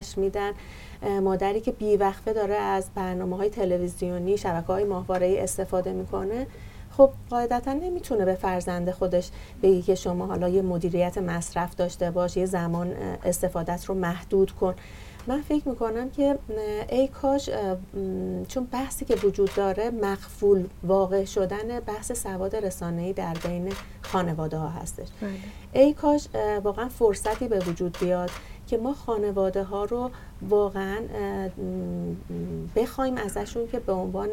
پرورش میدن، مادری که بیوقفه داره از برنامه‌های تلویزیونی، شبکه‌های ماهواره‌ای استفاده میکنه، خب قاعدتا نمیتونه به فرزند خودش بگی که شما حالا یه مدیریت مصرف داشته باش، یه زمان استفادت رو محدود کن. من فکر میکنم که ای کاش، چون بحثی که وجود داره مخفول واقع شدن بحث سواد رسانه‌ای در بین خانواده ها هستش. ای کاش واقعا فرصتی به وجود بیاد که ما خانواده ها رو واقعا بخوایم ازشون که به عنوان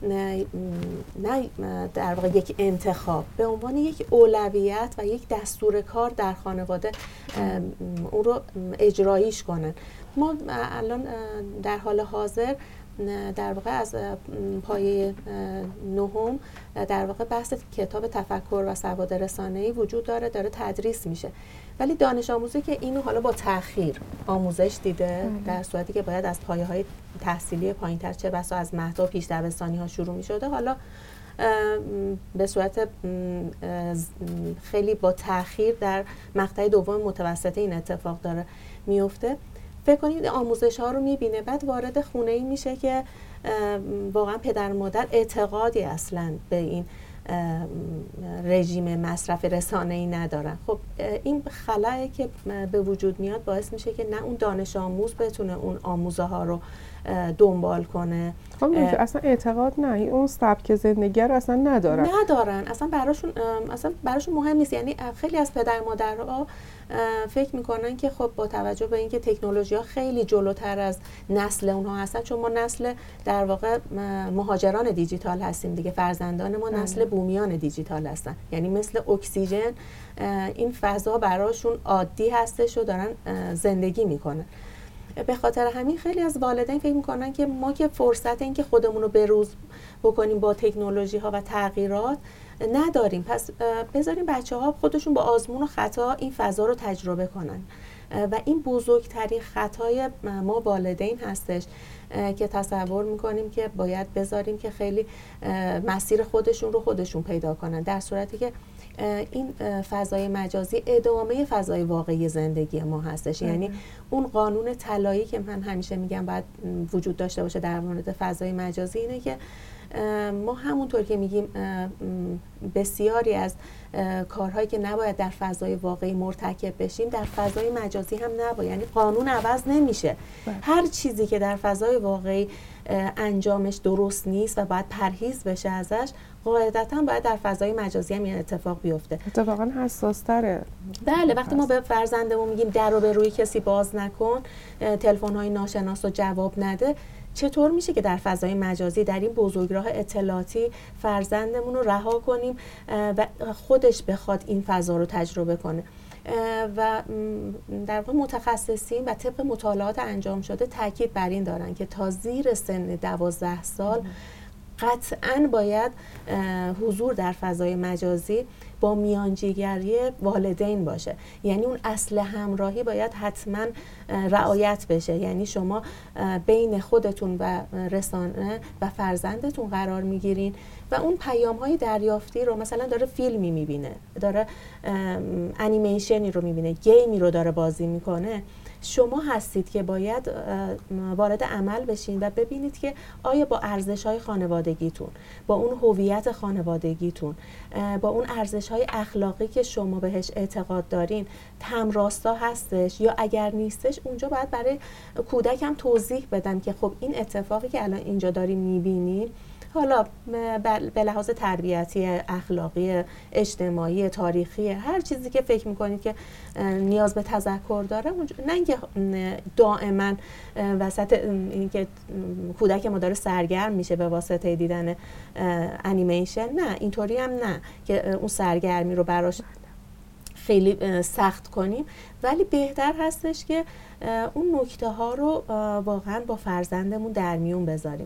نه در واقع یک انتخاب، به عنوان یک اولویت و یک دستور کار در خانواده اون رو اجراییش کنن. ما الان در حال حاضر در واقع از پایه نهم در واقع بحث کتاب تفکر و سواد رسانه‌ای وجود داره تدریس میشه، ولی دانش آموزی که اینو حالا با تأخیر آموزش دیده در صورتی که باید از پایه‌های تحصیلی پایین‌تر، چه بسا از مهد و پیش دبستانی‌ها شروع می‌شده، حالا به صورت خیلی با تأخیر در مقطع دوم متوسطه این اتفاق داره میفته. فکر کنید آموزش ها رو میبینه، بعد وارد خونه ای میشه که واقعا پدر مادر اعتقادی اصلا به این رژیم مصرف رسانه‌ای ندارن. خب این خلایی که به وجود میاد باعث میشه که نه اون دانش آموز بتونه اون آموزه ها رو دنبال کنه. خب اصلا اعتقاد نه، اون سبک زندگی رو اصلا ندارن، اصلا براشون مهم نیست. یعنی خیلی از پدر مادرها فکر میکنن که خب با توجه به اینکه تکنولوژی ها خیلی جلوتر از نسل اونها هستن، چون ما نسل در واقع مهاجران دیجیتال هستیم دیگه، فرزندان ما نسل بومیان دیجیتال هستن، یعنی مثل اکسیژن این فضا براشون عادی هستش و دارن زندگی میکنن. به خاطر همین خیلی از والدین فکر میکنن که ما که فرصت این که خودمون رو بروز بکنیم با تکنولوژی ها و تغییرات نداریم، پس بذاریم بچه ها خودشون با آزمون و خطا این فضا رو تجربه کنن. و این بزرگترین خطای ما والدین هستش که تصور میکنیم که باید بذاریم که خیلی مسیر خودشون رو خودشون پیدا کنن، در صورتی که این فضای مجازی ادامه فضای واقعی زندگی ما هستش. یعنی اون قانون طلایی که من همیشه میگم باید وجود داشته باشه در مورد فضای مجازی اینه که ما همونطور که میگیم بسیاری از کارهایی که نباید در فضای واقعی مرتکب بشیم در فضای مجازی هم نباید، یعنی قانون عوض نمیشه. هر چیزی که در فضای واقعی انجامش درست نیست و باید پرهیز بشه ازش، قاعدتاً باید در فضای مجازی هم این اتفاق بیفته. اتفاقا حساس تره. بله، وقتی ما به فرزندمون میگیم در رو به روی کسی باز نکن، تلفن‌های ناشناس رو جواب نده، چطور میشه که در فضای مجازی در این بزرگراه اطلاعاتی فرزندمون رو رها کنیم و خودش بخواد این فضا رو تجربه کنه؟ و در واقع متخصصین و طبق مطالعات انجام شده تاکید بر این دارن که تا زیر سن 12 سال قطعاً باید حضور در فضای مجازی با میانجیگری والدین باشه. یعنی اون اصل همراهی باید حتما رعایت بشه، یعنی شما بین خودتون و رسانه و فرزندتون قرار میگیرین و اون پیام‌های دریافتی رو، مثلا داره فیلمی میبینه، داره انیمیشنی رو میبینه، گیمی رو داره بازی میکنه، شما هستید که باید وارد عمل بشین و ببینید که آیا با ارزش‌های خانوادگیتون، با اون هویت خانوادگیتون، با اون ارزش‌های اخلاقی که شما بهش اعتقاد دارین همراستا هستش، یا اگر نیستش اونجا باید برای کودکم توضیح بدم که خب این اتفاقی که الان اینجا داری می‌بینی، حالا به لحاظ تربیتی، اخلاقی، اجتماعی، تاریخی، هر چیزی که فکر میکنید که نیاز به تذکر داره، نه اینکه دائما وسط اینکه کودک ما داره سرگرم میشه به واسطه دیدن انیمیشن، نه اینطوری هم نه که اون سرگرمی رو براش خیلی سخت کنیم، ولی بهتر هستش که اون نکته ها رو واقعا با فرزندمون در میون بذاریم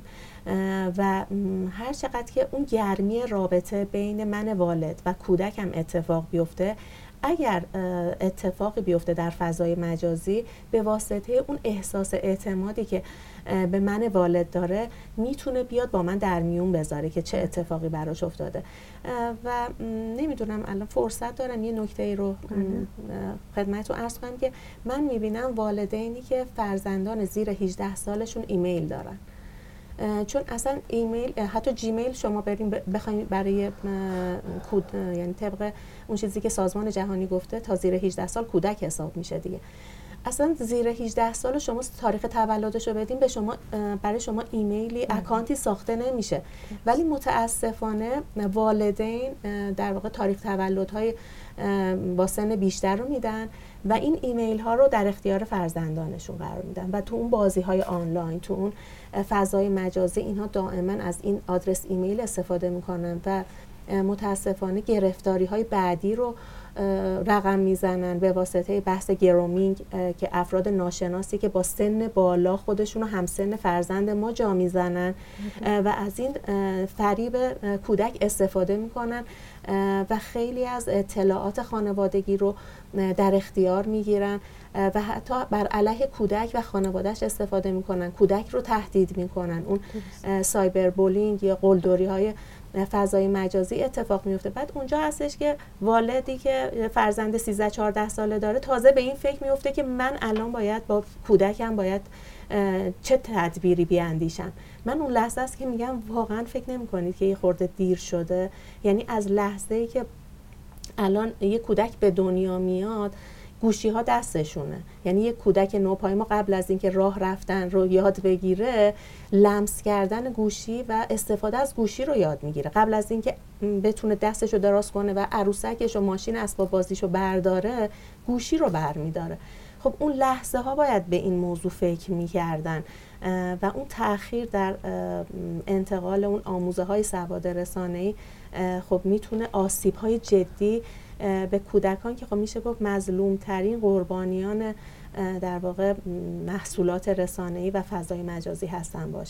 و هر چقدر که اون گرمی رابطه بین من والد و کودکم اتفاق بیفته، اگر اتفاقی بیفته در فضای مجازی، به واسطه اون احساس اعتمادی که به من والد داره میتونه بیاد با من در میون بذاره که چه اتفاقی براش افتاده. و نمیدونم الان فرصت دارم یه نکته ای رو خدمتتون عرض کنم که من میبینم والدینی که فرزندان زیر 18 سالشون ایمیل دارن، چون اصلا ایمیل، حتی جیمیل شما بخواید برای یعنی طبق اون چیزی که سازمان جهانی گفته تا زیر 18 سال کودک حساب میشه دیگه. اصلا زیر 18 سال شما تاریخ تولدش رو بدین، برای شما ایمیلی اکانتی ساخته نمیشه. ولی متاسفانه والدین در واقع تاریخ تولدهای با سن بیشتر رو میدن و این ایمیل ها رو در اختیار فرزندانشون قرار میدن و تو اون بازی های آنلاین، تو اون فضای مجازی اینها دائما از این آدرس ایمیل استفاده میکنن و متاسفانه گرفتاری های بعدی رو رقم میزنن به واسطه بحث گرومینگ که افراد ناشناسی که با سن بالا خودشون رو همسن فرزند ما جا میزنن و از این فریب کودک استفاده میکنن و خیلی از اطلاعات خانوادگی رو در اختیار میگیرن و حتی بر علیه کودک و خانوادهش استفاده میکنن، کودک رو تهدید میکنن. اون سایبر بولینگ یا قلدری های فضای مجازی اتفاق میفته. بعد اونجا هستش که والدی که فرزند 13-14 ساله داره تازه به این فکر میفته که من الان باید با کودکم چه تدبیری بیاندیشم. من اون لحظه است که میگم واقعا فکر نمی‌کنید که یه خورده دیر شده؟ یعنی از لحظه‌ای که الان یه کودک به دنیا میاد گوشی ها دستشونه، یعنی یک کودک نوپایما قبل از اینکه راه رفتن رو یاد بگیره، لمس کردن گوشی و استفاده از گوشی رو یاد میگیره. قبل از اینکه بتونه دستشو دراز کنه و عروسکش و ماشین اسباب بازیشو برداره، گوشی رو برمیداره. خب اون لحظه ها باید به این موضوع فکر میکردن و اون تأخیر در انتقال اون آموزه های سواد رسانه‌ای خب میتونه آسیب های جدی به کودکان که خب میشه گفت مظلوم ترین قربانیان در واقع محصولات رسانه‌ای و فضای مجازی هستن باشه.